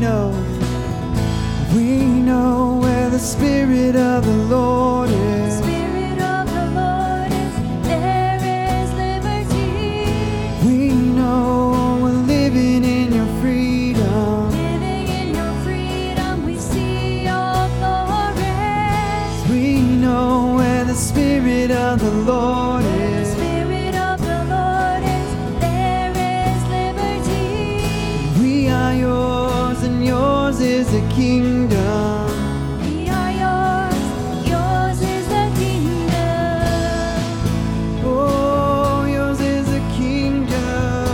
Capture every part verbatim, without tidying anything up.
know, we know where the Spirit of the Lord is. Spirit of the Lord is, there is liberty. We know we're living in your freedom. Living in your freedom, we see your glory. We know where the Spirit of the Lord Where the is. Spirit of the Lord is, there is liberty. We are yours, and yours is the kingdom. We are yours, yours is the kingdom. Oh, yours is the kingdom.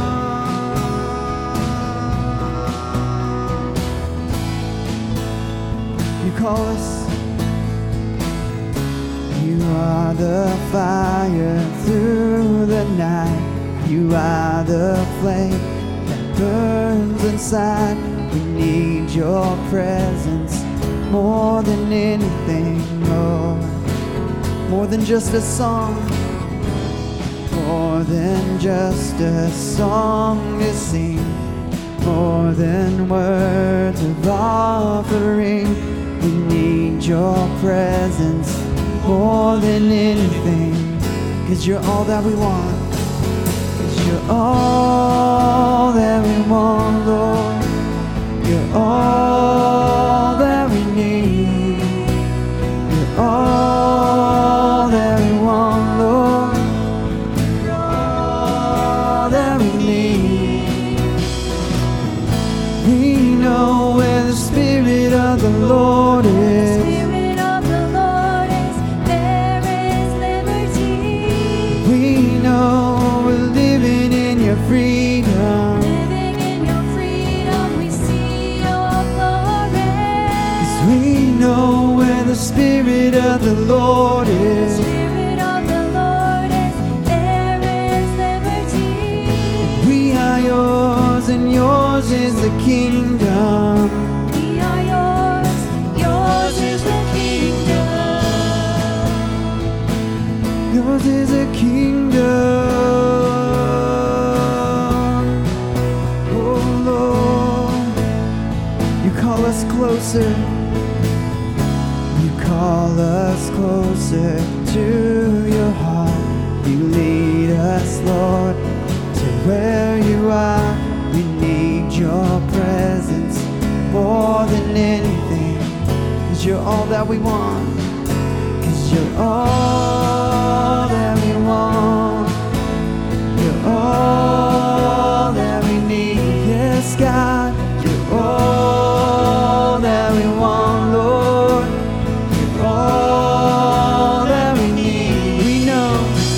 You call us. You are the fire through the night. You are the flame that burns inside. We need your presence more than anything, Lord. More than just a song, more than just a song to sing, more than words of offering. We need your presence more than anything, 'cause you're all that we want. 'Cause you're all that we want, Lord. You're all that we need. You're all that we want, Lord. You're all that we need. We know where the Spirit of the Lord is. Spirit of the Lord is, there is liberty. We know we're living in your freedom. Living in your freedom, we see your glory. 'Cause we know where the Spirit of the Lord is. Spirit of the Lord is, there is liberty. We are yours, and yours is the kingdom. We are yours, yours is the kingdom. Yours is the kingdom. Oh Lord, you call us closer. You call us closer to your heart. You lead us, Lord, to where you are. We need your presence more than anything, 'cause you're all that we want. 'Cause you're all that we want. You're all that we need. Yes, God, you're all that we want, Lord. You're all that we need. We know,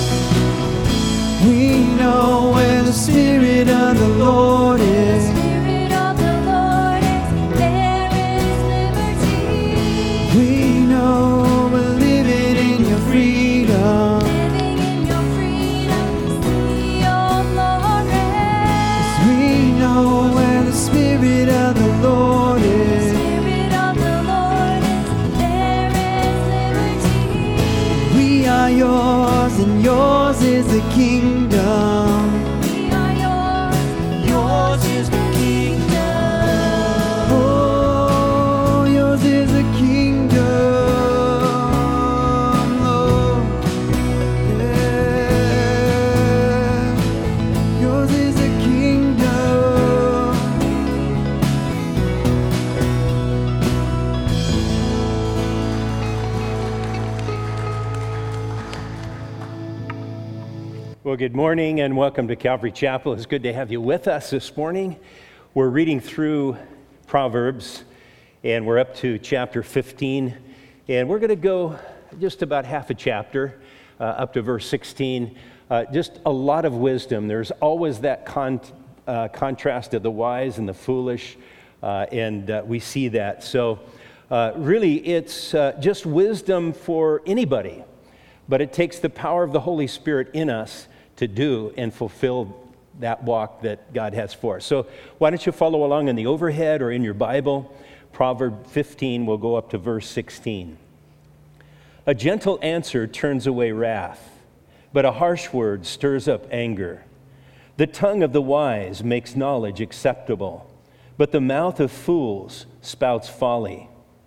we know where the Spirit of the Lord is. Spirit of the Lord is, there is liberty. We know we're living in your freedom. Living in your freedom, we see your glory. 'Cause we know where the Spirit of the Lord is. Spirit of the Lord is, there is liberty. We are yours, and yours is the kingdom. We are yours, yours is the kingdom. Oh, yours is the kingdom, Lord. Yeah. Yours is the kingdom. Well, good morning and welcome to Calvary Chapel. It's good to have you with us this morning. We're reading through Proverbs, and we're up to chapter fifteen, and we're going to go just about half a chapter uh, up to verse sixteen. Uh, just a lot of wisdom. There's always that con- uh, contrast of the wise and the foolish, uh, and uh, we see that. So uh, really, it's uh, just wisdom for anybody, but it takes the power of the Holy Spirit in us to do and fulfill that walk that God has for us. So why don't you follow along in the overhead or in your Bible? Proverb fifteen, we'll go up to verse sixteen. A gentle answer turns away wrath, but a harsh word stirs up anger. The tongue of the wise makes knowledge acceptable, but the mouth of fools spouts folly.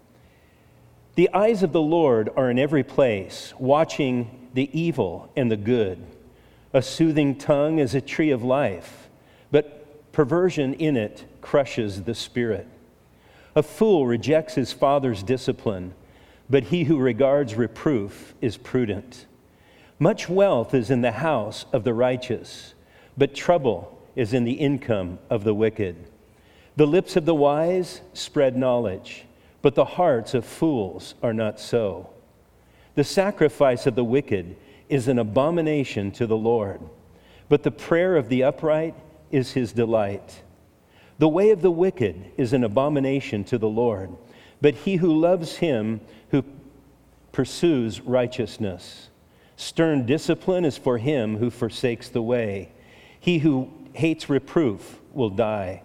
The eyes of the Lord are in every place, watching the evil and the good. A soothing tongue is a tree of life, but perversion in it crushes the spirit. A fool rejects his father's discipline, but he who regards reproof is prudent. Much wealth is in the house of the righteous, but trouble is in the income of the wicked. The lips of the wise spread knowledge, but the hearts of fools are not so. The sacrifice of the wicked is an abomination to the Lord, but the prayer of the upright is his delight. The way of the wicked is an abomination to the Lord, but he who loves him who pursues righteousness. Stern discipline is for him who forsakes the way. He who hates reproof will die.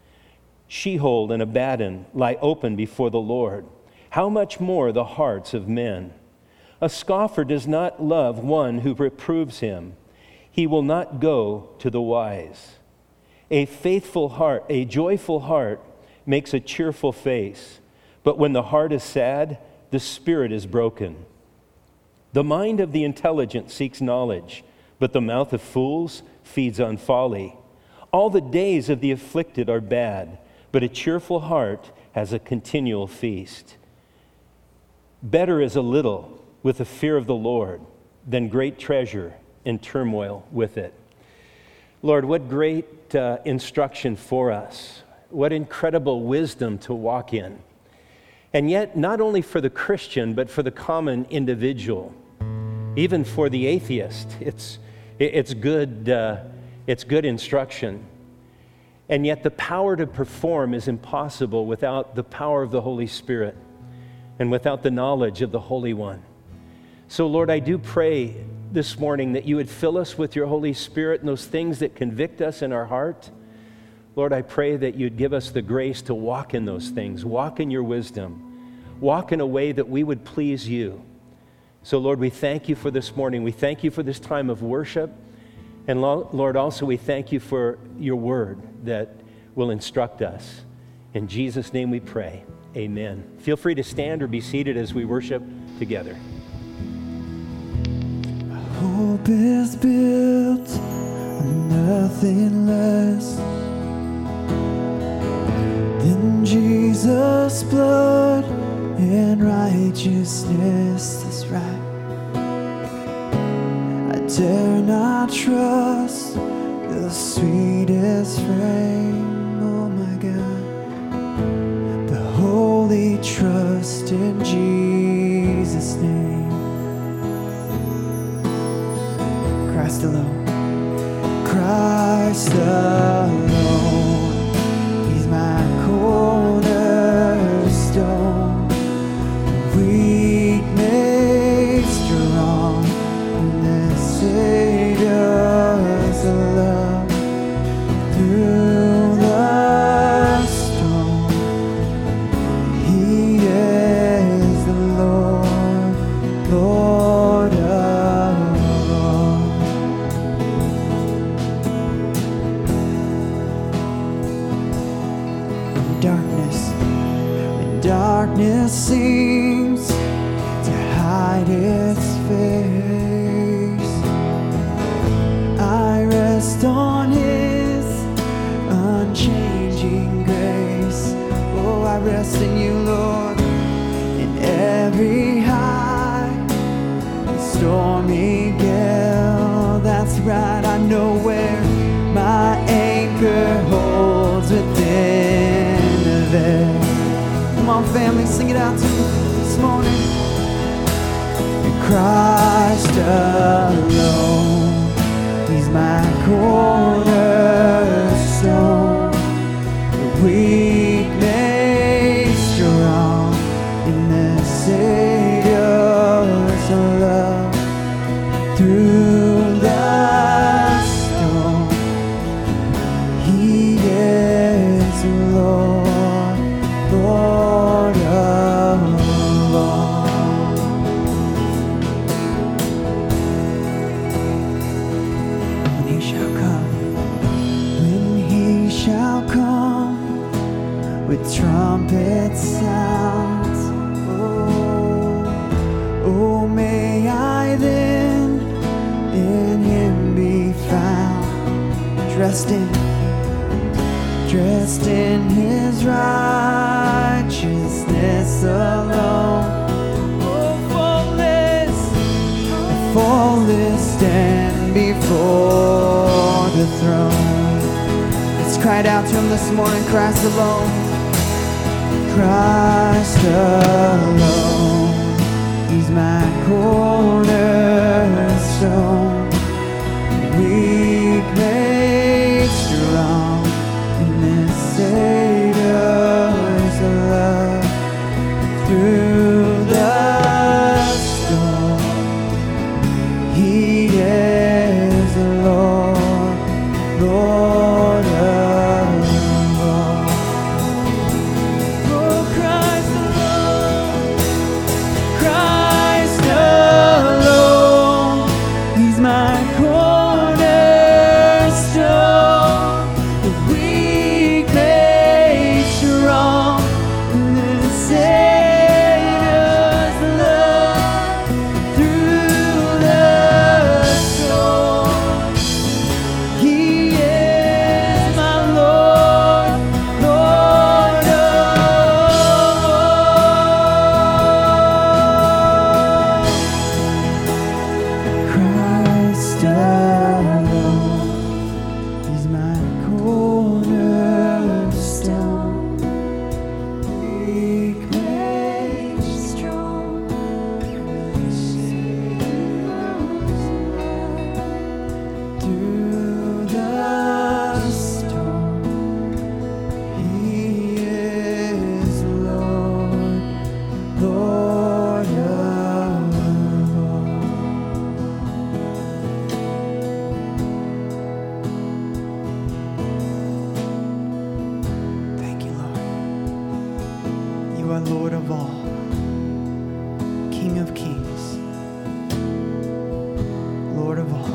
Sheol and Abaddon lie open before the Lord. How much more the hearts of men? A scoffer does not love one who reproves him. He will not go to the wise. A faithful heart, a joyful heart makes a cheerful face, but when the heart is sad, the spirit is broken. The mind of the intelligent seeks knowledge, but the mouth of fools feeds on folly. All the days of the afflicted are bad, but a cheerful heart has a continual feast. Better is a little with the fear of the Lord than great treasure and turmoil with it. Lord, what great uh, instruction for us. What incredible wisdom to walk in. And yet, not only for the Christian, but for the common individual. Even for the atheist, it's, it's, good, uh, it's good instruction. And yet the power to perform is impossible without the power of the Holy Spirit and without the knowledge of the Holy One. So, Lord, I do pray this morning that you would fill us with your Holy Spirit and those things that convict us in our heart. Lord, I pray that you'd give us the grace to walk in those things, walk in your wisdom, walk in a way that we would please you. So, Lord, we thank you for this morning. We thank you for this time of worship. And, Lord, also we thank you for your word that will instruct us. In Jesus' name we pray. Amen. Feel free to stand or be seated as we worship together. Hope is built on nothing less than Jesus' blood and righteousness is right. I dare not trust the sweetest frame, oh my God, but wholly trust in Jesus' name. Christ alone, Christ alone, He's my cornerstone, weak made strong in the Savior's love. Through the storm, He is the Lord, Lord of darkness seems to hide its face. I rest on His unchanging grace. Oh, I rest in you, Lord, in every high and stormy gale. That's right, I know where my anchor holds within the veil. Come on, family, sing it out to me this morning. Christ alone, He's my cornerstone, the weak made strong in the Savior's love. Through the storm, He is the Lord, Lord of all. When He shall come, when He shall come with trumpet sounds. Oh, oh, may I then in him be found, dressed in, dressed in his righteousness alone. Oh, faultless, faultless stand before the throne. Let's cry it out to him this morning. Christ alone, Christ alone. He's my cornerstone, weak made strong in this Savior's love. Through the storm, he is the Lord, Lord of all. Oh, Christ alone, Christ alone, he's my cornerstone, the weak made strong in the Savior's love. Through the storm, he is my Lord, Lord of all. Christ alone, he's my cornerstone, weak made strong, through the storm, he is Lord, Lord of all. Thank you, Lord. You are Lord of all, King of kings, Lord of all.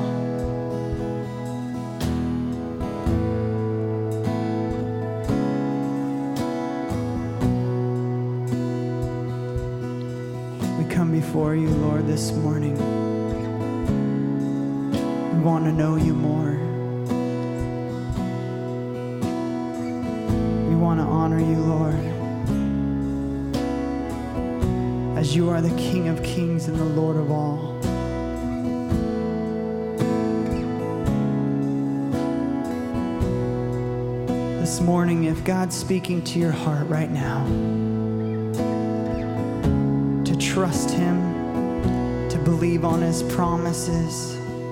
We come before you, Lord, this morning. We want to know you more. We want to honor you, Lord, as you are the King of kings and the Lord of all. This morning, if God's speaking to your heart right now, to trust him, to believe on his promises,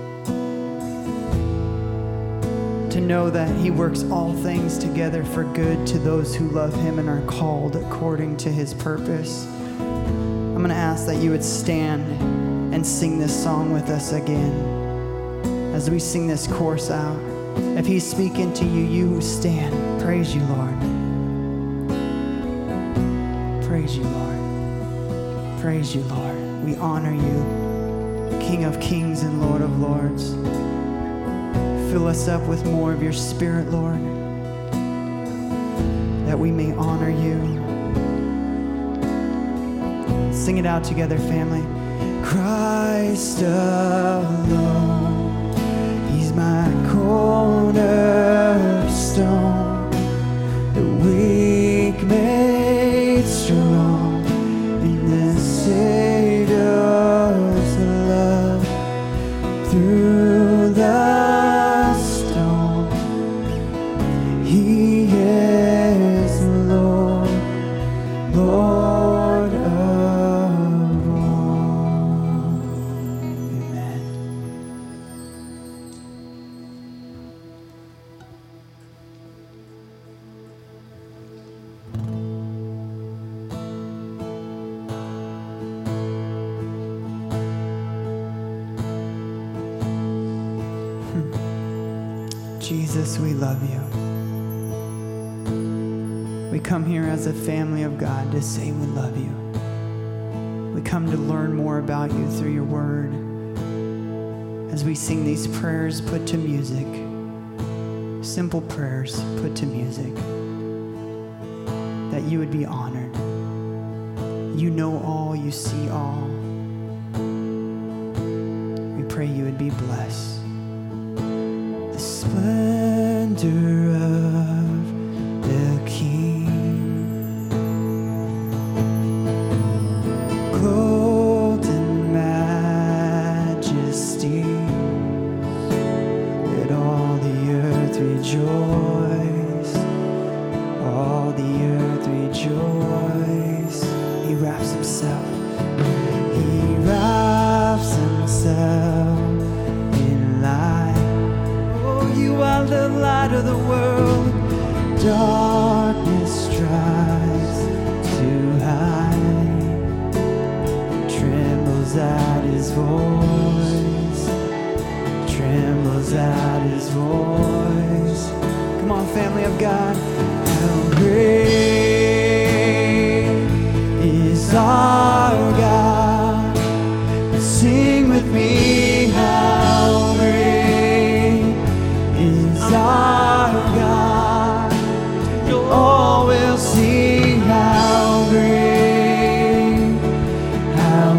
to know that he works all things together for good to those who love him and are called according to his purpose, I'm going to ask that you would stand and sing this song with us again as we sing this chorus out. If he's speaking to you, you stand. Praise you, Lord. Praise you, Lord. Praise you, Lord. We honor you, King of kings and Lord of lords. Fill us up with more of your Spirit, Lord, that we may honor you. Sing it out together, family. Christ alone, he's my cornerstone, the weak made strong in the Savior's love. Through the storm, he is Lord, Lord of all. Amen. Jesus, we love you. We come here as a family of God to say we love you. We come to learn more about you through your word. As we sing these prayers put to music, simple prayers put to music. that you would be honored. You know all, you see all. We pray you would be blessed. The splendor of the King, clothed in majesty, let all the earth rejoice, all the earth rejoice. He wraps himself, he wraps himself in light. Oh, you are the light of the world. Darkness tries to hide, trembles at his voice, trembles at his voice. Come on, family of God. How great is our God. Sing with me, how great is our God. All will see how great, how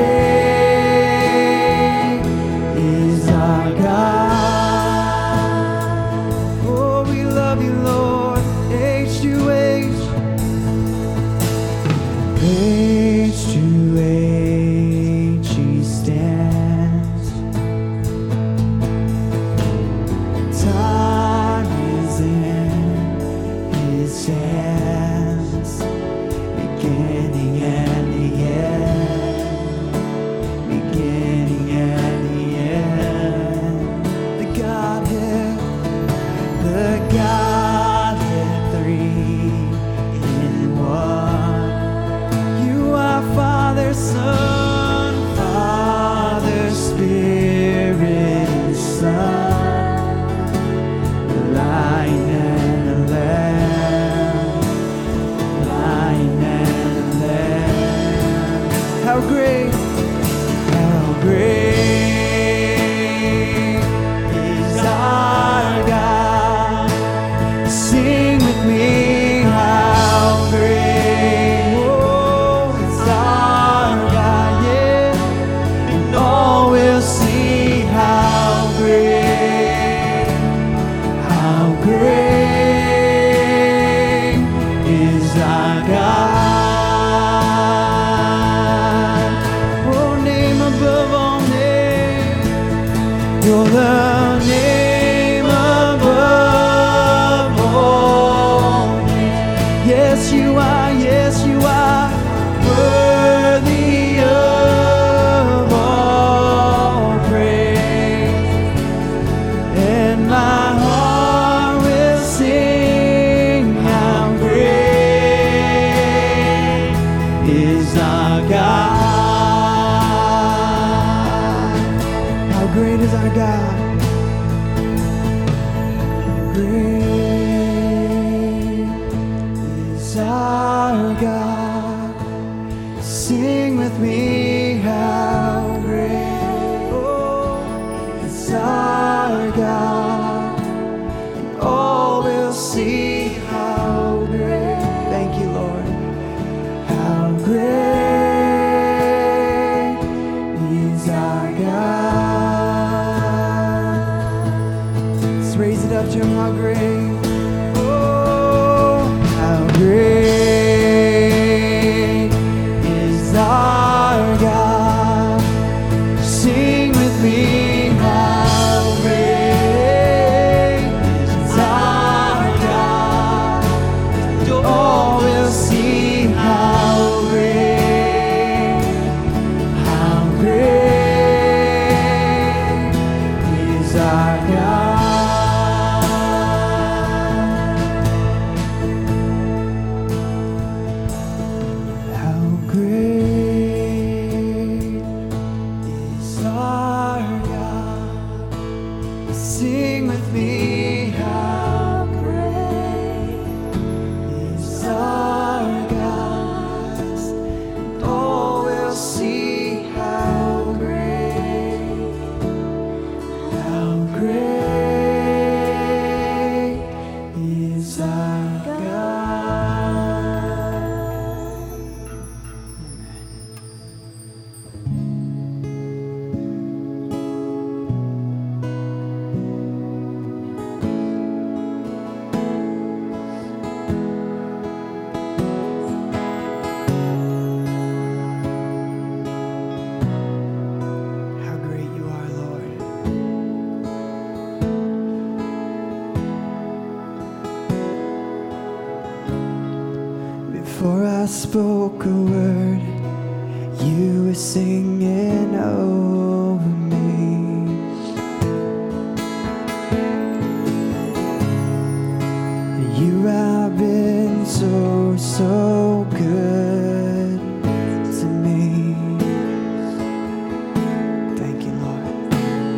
great is our God. Oh, we love you, Lord. Before I spoke a word, you were singing over me. You have been so, so good to me. Thank you, Lord.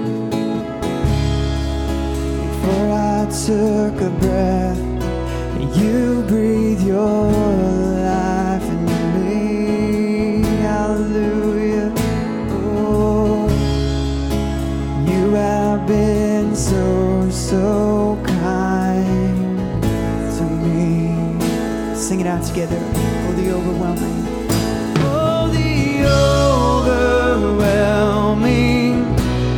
Before I took a breath, you breathe your life into me. Hallelujah. Oh, you have been so, so kind to me. Sing it out together. Oh, the overwhelming. Oh, the overwhelming,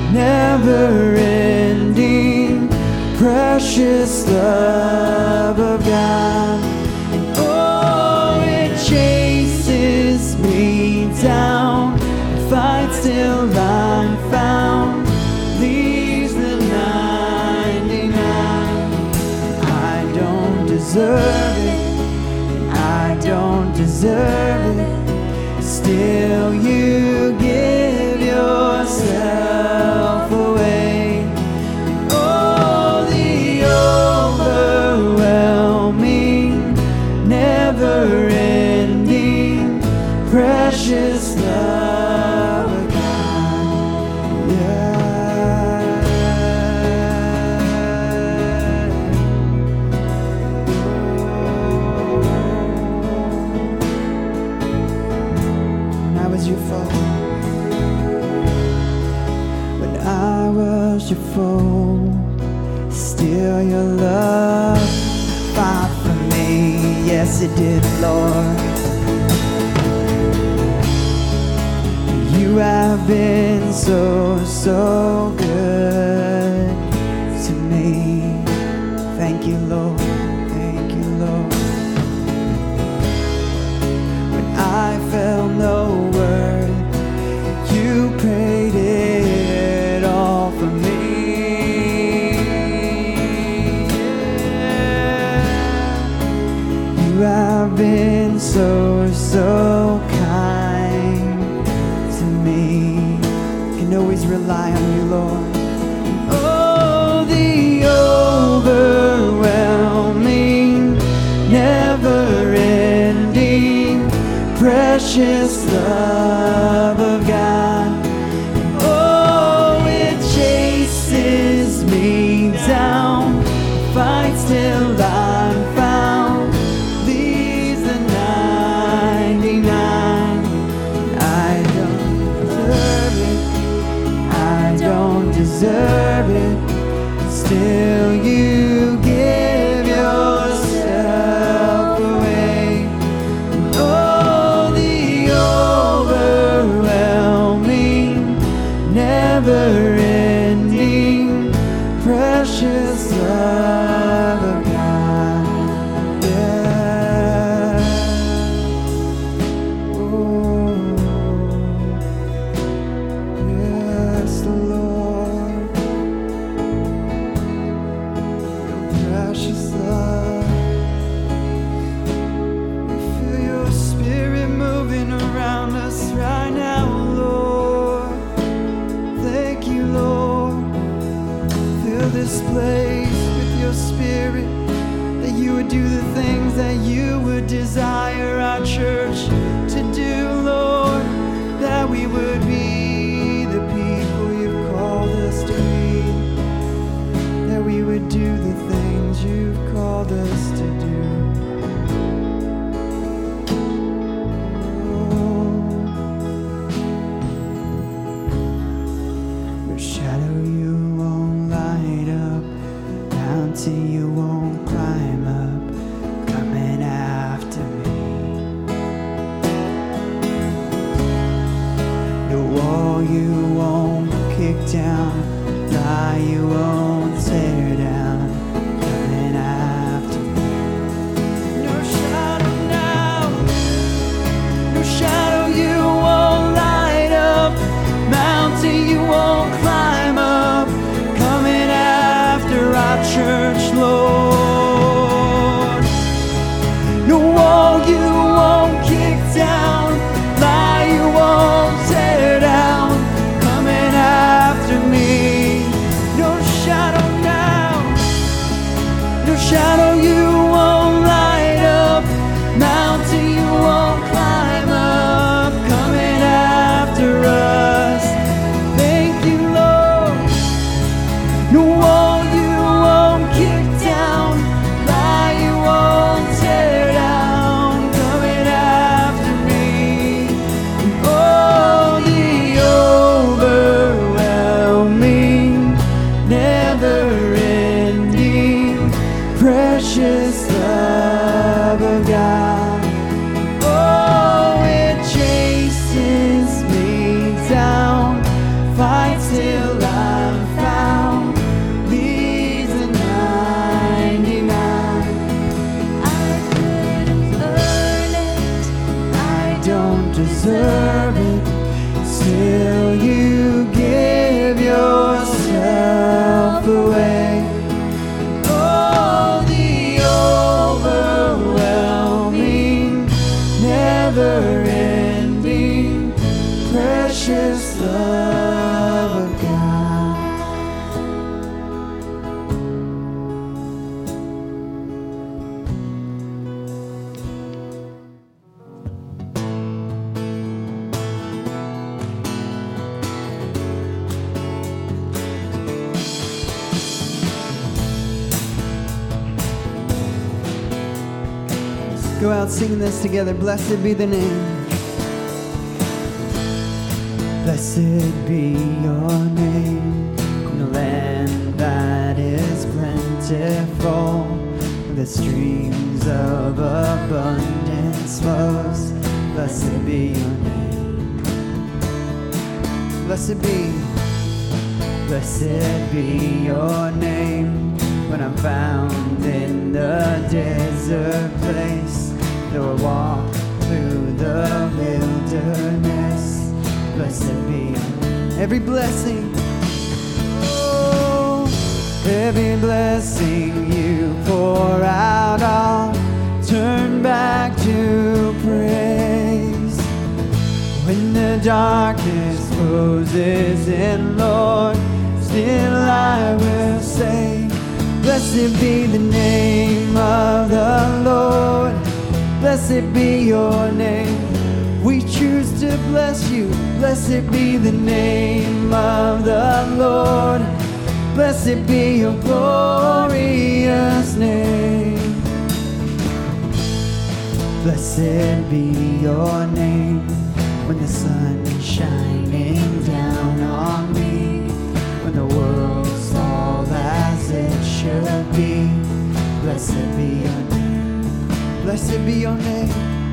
never-ending, precious love of God. And oh, it chases me down, fights till I'm found, leaves the ninety-nine. I don't deserve it, I don't deserve it, still you give yourself away. Oh, the overwhelming, never-ending, precious love of God. Yeah. When I was your foe, when I was your foe, still your love fought for me. Yes, it did, Lord. You have been so, so good to me. Thank you, Lord. Thank you, Lord. When I felt no word, you paid it all for me. Yeah. You have been so, so kind to me. Can always rely on you, Lord. Oh, the overwhelming, never-ending, precious love of God. Oh, it chases me down, fights till I'm found, leaves the ninety-nine. I don't deserve it, I don't deserve it, still you give yourself away. Oh, the overwhelming, never-ending, precious love of God. Yeah. Oh, yes, Lord. Your precious love. We feel your spirit moving around us right now, Lord. Thank you, Lord. Fill this place with your spirit, that you would do the things that you would desire our church to do, Lord, that we would be the people you've called us to be, that we would do the things you've called us to do. Your shadow you won't light up, mountain you won't climb up, coming after me. No precious love of God. Oh, it chases me down, fights till I'm found, leaves the ninety-nine. I couldn't earn it, I Don't deserve it, still you give yourself away. Oh, the overwhelming, never-ending, precious love of God. Go out singing this together. Blessed be the name. Blessed be your name in the land that is plentiful, where the streams of abundance flows. Blessed be your name. Blessed be, blessed be your name when I'm found in the desert place. Though I walk through the wilderness, blessed be every blessing. Oh, every blessing you pour out, I'll turn back to praise. When the darkness closes in, Lord, still I will say, blessed be the name of the Lord. Blessed be your name. We choose to bless you. Blessed be the name of the Lord. Blessed be your glorious name. Blessed be your name when the sun is shining down on me, when the world's all as it should be. Blessed be your name. Blessed be your name.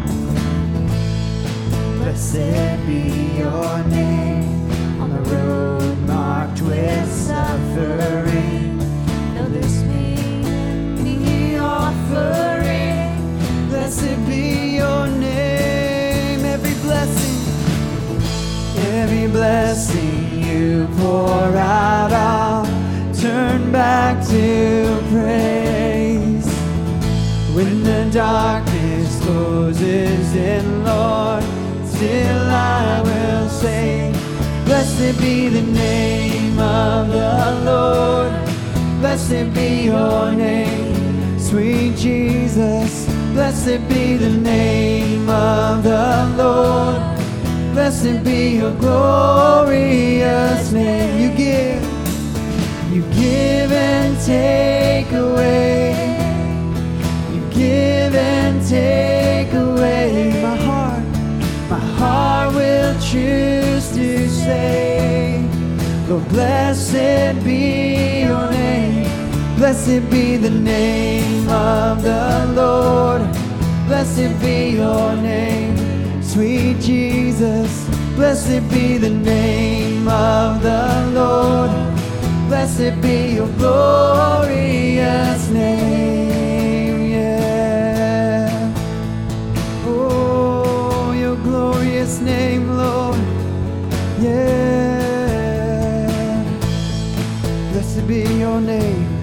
Blessed be your name on the road marked with suffering. know this may be Offering. Blessed be your name. Every blessing, every blessing you pour out, I'll turn back to praise. When the darkness closes in, Lord, still I will say, blessed be the name of the Lord. Blessed be your name, sweet Jesus. Blessed be the name of the Lord. Blessed be your glorious name. You give, you give and take away. You give and take away. My heart, my heart will choose to say, Lord, blessed be your name. Blessed be the name of the Lord. Blessed be your name, sweet Jesus. Blessed be the name of the Lord. Blessed be your glorious name, yeah. Oh, your glorious name, Lord, yeah. Blessed be your name.